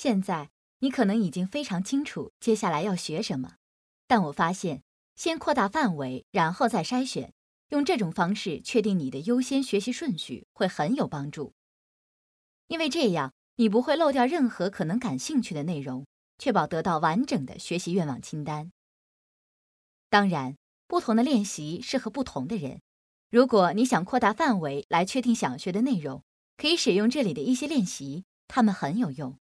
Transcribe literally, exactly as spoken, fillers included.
现在你可能已经非常清楚接下来要学什么，但我发现，先扩大范围，然后再筛选，用这种方式确定你的优先学习顺序会很有帮助。因为这样，你不会漏掉任何可能感兴趣的内容，确保得到完整的学习愿望清单。当然，不同的练习适合不同的人。如果你想扩大范围来确定想学的内容，可以使用这里的一些练习，它们很有用。